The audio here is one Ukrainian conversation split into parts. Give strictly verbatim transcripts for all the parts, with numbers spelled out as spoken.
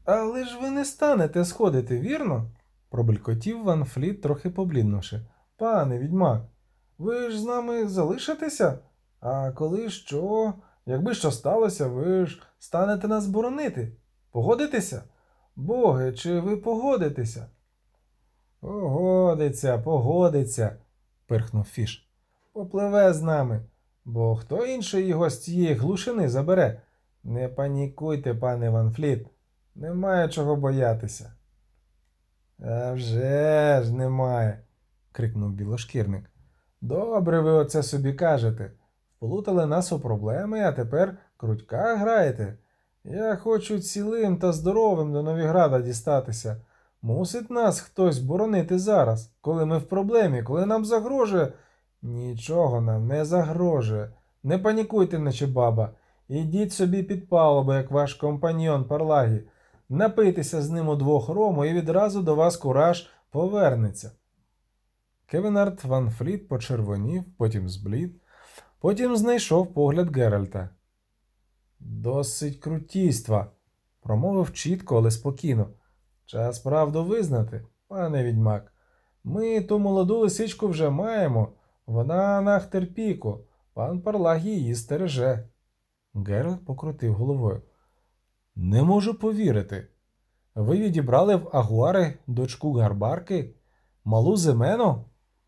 Але ж ви не станете сходити, вірно? Пробелькотів Ван Фліт, трохи побліднувши. Пане відьмак, ви ж з нами залишитеся? А коли що? Якби що сталося, ви ж станете нас боронити. Погодитеся? Боги, чи ви погодитеся? Погодиться, погодиться, пирхнув Фіш. Попливе з нами, бо хто інший його з цієї глушини забере? Не панікуйте, пане Ван Фліт, немає чого боятися. «А вже ж немає, крикнув білошкірник. Добре ви оце собі кажете. Вплутали нас у проблеми, а тепер крутька граєте. Я хочу цілим та здоровим до Новіграда дістатися. Мусить нас хтось боронити зараз, коли ми в проблемі, коли нам загрожує. Нічого нам не загрожує. Не панікуйте, наче баба. Ідіть собі під палубу, як ваш компаньйон Парлагі. Напийтеся з ним удвох рому і відразу до вас кураж повернеться. Кевінард Ван Фліт почервонів, потім зблід, потім знайшов погляд Геральта. Досить крутійства, промовив чітко, але спокійно. Час правду визнати, пане відьмак. Ми ту молоду лисичку вже маємо. Вона на Ахтерпіку. Пан Парлагі її стереже. Геральт покрутив головою. Не можу повірити. Ви відібрали в Агуари дочку Гарбарки? Малу Земену?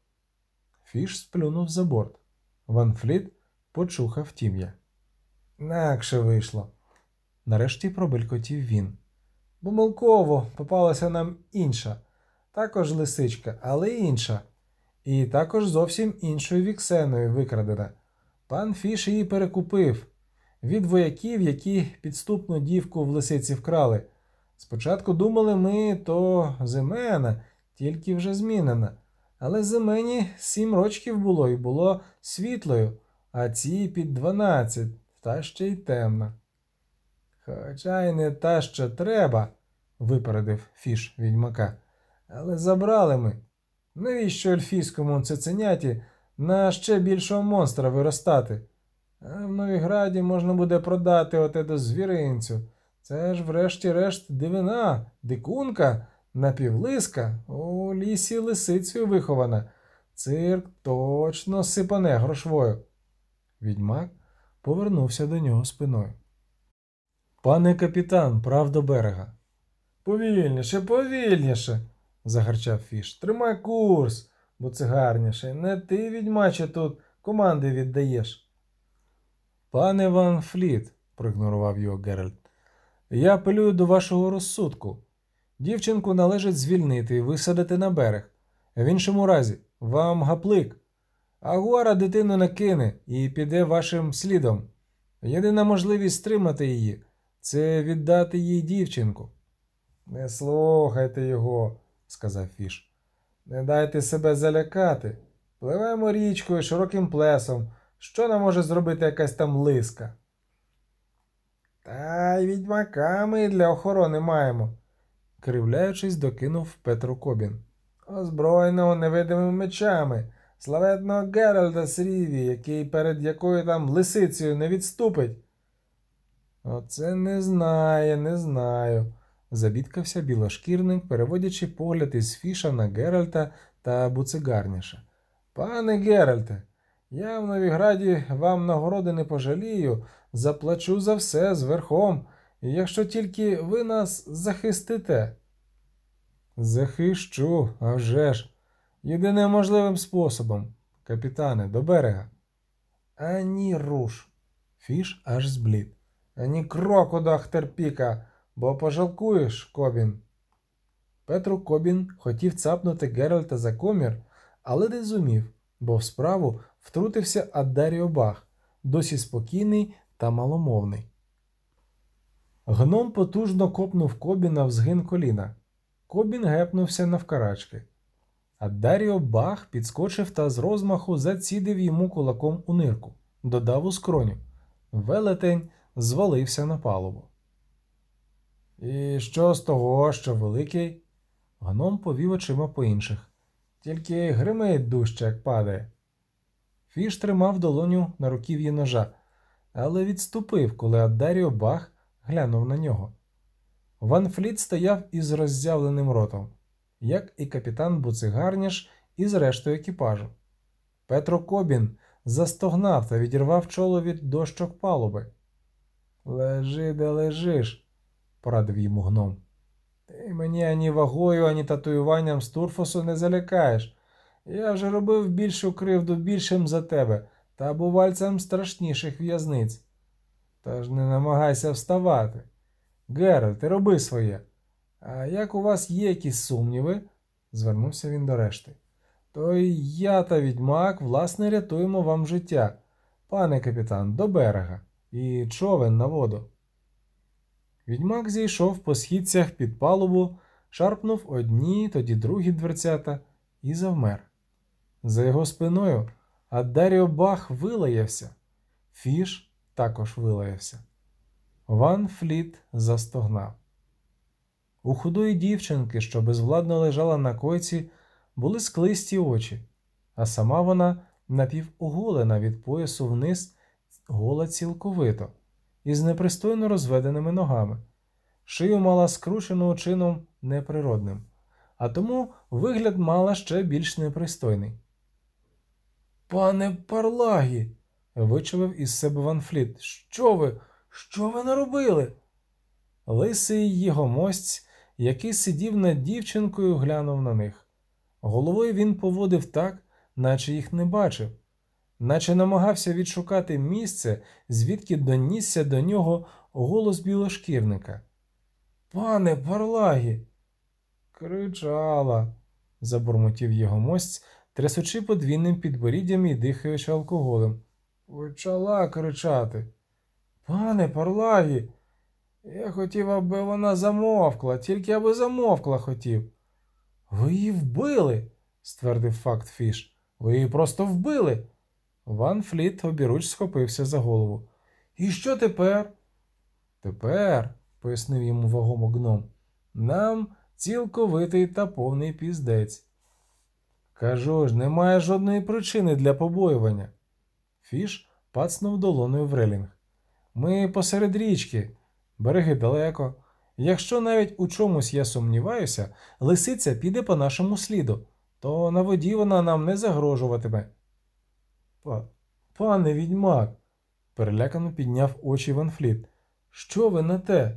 Фіш сплюнув за борт. Ван Фліт почухав тім'я. Накше вийшло. Нарешті пробелькотів він. Помилково попалася нам інша. Також лисичка, але інша. І також зовсім іншою віксеною викрадена. Пан Фіш її перекупив. Від вояків, які підступну дівку в лисиці вкрали. Спочатку думали ми, то Зимена, тільки вже змінена. Але Зимені сім рочків було і було світлою, а цій під дванадцять, та ще й темна. Хоча й не та, що треба, випередив Фіш відьмака. Але забрали ми. Навіщо ельфійському цуценяті на ще більшого монстра виростати? А в Новіграді можна буде продати оте до звіринцю. Це ж врешті-решт дивина, дикунка, напівлиска, у лісі лисицею вихована. Цирк точно сипане грошвою. Відьмак повернувся до нього спиною. Пане капітан, прав до берега. Повільніше, повільніше, загарчав Фіш. Тримай курс, бо це гарніше. Не ти, відьмаче, тут команди віддаєш. Пане Ван Фліт, проігнорував його Геральт, я апелюю до вашого розсудку. Дівчинку належить звільнити і висадити на берег. В іншому разі, вам гаплик. Агуара дитину не кине і піде вашим слідом. Єдина можливість стримати її – це віддати їй дівчинку. Не слухайте його, сказав Фіш. Не дайте себе залякати. Пливемо річкою широким плесом. Що нам може зробити якась там лиска? Та й відьмака ми для охорони маємо, кривляючись, докинув Петро Кобін. Озброєного невидимими мечами, славетного Геральда з Ріві, який перед якою там лисицею не відступить. Оце не знає, не знаю, забідкався білошкірник, переводячи погляд із Фіша на Геральта та Буцегарніша. Пане Геральте, я в Новіграді вам нагороди не пожалію, заплачу за все з верхом, якщо тільки ви нас захистите. Захищу, а вже ж. Єдиним можливим способом, капітане, до берега. Ані руш. Фіш аж зблід. Ані кроку до Ахтерпіка, бо пожалкуєш, Кобін. Петро Кобін хотів цапнути Геральта за комір, але не зумів, бо в справу втрутився Аддаріо Бах, досі спокійний та маломовний. Гном потужно копнув Кобіна в згин коліна. Кобін гепнувся навкарачки. Аддаріо Бах підскочив та з розмаху зацідив йому кулаком у нирку, додав у скроню. Велетень звалився на палубу. І що з того, що великий? Гном повів очима по інших. Тільки гримить дужче, як падає. Фіш тримав долоню на руків'ї ножа, але відступив, коли Аддаріо Бах глянув на нього. Ван Фліт стояв із роззявленим ротом, як і капітан Буцигарніш із рештою екіпажу. Петро Кобін застогнав та відірвав чоло від дощок палуби. «Лежи, де лежиш», – порадив йому гном. «Ти мені ані вагою, ані татуюванням з Турфосу не залякаєш. Я вже робив більшу кривду більшим за тебе та бувальцям страшніших в'язниць. Тож не намагайся вставати. Геральт, ти роби своє. А як у вас є якісь сумніви?» – звернувся він до решти. «То й я та відьмак, власне, рятуємо вам життя. Пане капітан, до берега. І човен на воду». Відьмак зійшов по східцях під палубу, шарпнув одні, тоді другі дверцята і завмер. За його спиною Аддаріо Бах вилаявся. Фіш також вилаявся. Ван Фліт застогнав. У худої дівчинки, що безвладно лежала на койці, були склисті очі, а сама вона напівоголена від поясу вниз, гола цілковито, із непристойно розведеними ногами. Шию мала скручену чином неприродним, а тому вигляд мала ще більш непристойний. «Пане Парлагі!» – вичавив із себе Ван Фліт. «Що ви? Що ви наробили?» Лисий єгомость, який сидів над дівчинкою, глянув на них. Головою він поводив так, наче їх не бачив, наче намагався відшукати місце, звідки донісся до нього голос білошкірника. «Пане Парлагі!» «Кричала!» – забурмотів єгомость, трясучи подвійним підборіддям і дихаючи алкоголем. «Почала кричати!» «Пане Парлагі! Я хотів, аби вона замовкла, тільки аби замовкла хотів». «Ви її вбили!» – ствердив факт Фіш. «Ви її просто вбили!» Ван Фліт обіруч схопився за голову. «І що тепер?» «Тепер», – пояснив йому вагомо гном, – «нам цілковитий та повний піздець». «Кажу ж, немає жодної причини для побоювання». Фіш пацнув долоною в релінг. «Ми посеред річки. Береги далеко. Якщо навіть у чомусь я сумніваюся, лисиця піде по нашому сліду, то на воді вона нам не загрожуватиме». Па, «Пане відьмак», – перелякано підняв очі Ван Фліт. «Що ви на те?»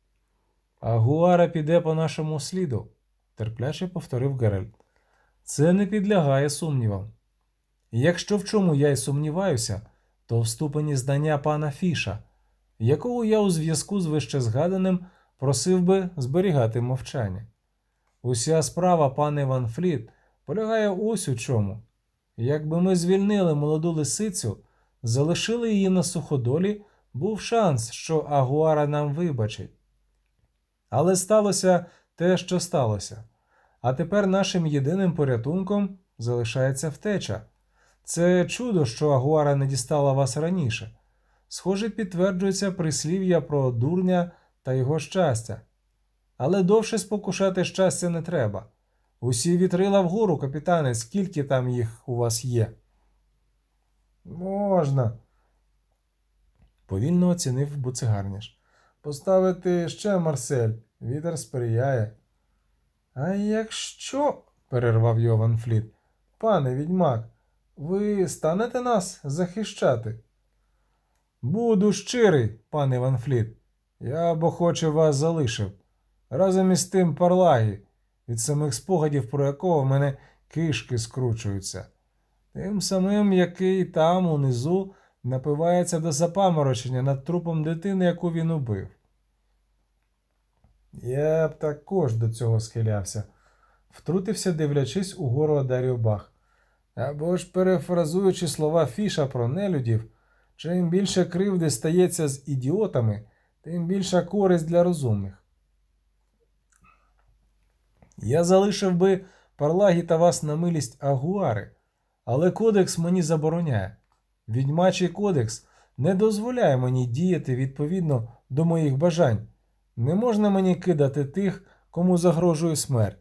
«Агуара піде по нашому сліду», – терпляче повторив Геральт. «Це не підлягає сумнівам. Якщо в чому я й сумніваюся, то в ступені знання пана Фіша, якого я у зв'язку з вищезгаданим просив би зберігати мовчання. Уся справа, пане Ван Фліт, полягає ось у чому. Якби ми звільнили молоду лисицю, залишили її на суходолі, був шанс, що Агуара нам вибачить. Але сталося те, що сталося. А тепер нашим єдиним порятунком залишається втеча. Це чудо, що Агуара не дістала вас раніше. Схоже, підтверджується прислів'я про дурня та його щастя. Але довше спокушати щастя не треба. Усі вітрила вгору, капітане, скільки там їх у вас є?» «Можна», – повільно оцінив Буцигарніш. «Поставити ще Марсель. Вітер сприяє». «А якщо», – перервав його Ван Фліт, – «пане відьмак, ви станете нас захищати?» «Буду щирий, пане Ван Фліт. Я б охоче вас залишив. Разом із тим Парлагі, від самих спогадів про якого в мене кишки скручуються. Тим самим, який там, унизу, напивається до запаморочення над трупом дитини, яку він убив». «Я б також до цього схилявся», – втрутився, дивлячись угору Аддаріо Бах. «Або ж, перефразуючи слова Фіша про нелюдів, чим більше кривди стається з ідіотами, тим більша користь для розумних. Я залишив би Парлагі та вас на милість Агуари, але кодекс мені забороняє. Відьмачий кодекс не дозволяє мені діяти відповідно до моїх бажань. Не можна мені кидати тих, кому загрожує смерть».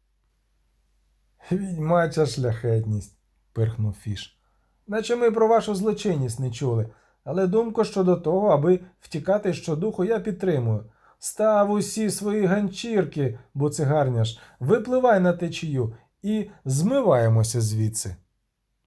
«Відьмача шляхетність», – пирхнув Фіш. «Наче ми про вашу злочинність не чули, але думку щодо того, аби втікати щодуху, я підтримую. Став усі свої ганчірки, буцегарняш, випливай на течію і змиваємося звідси.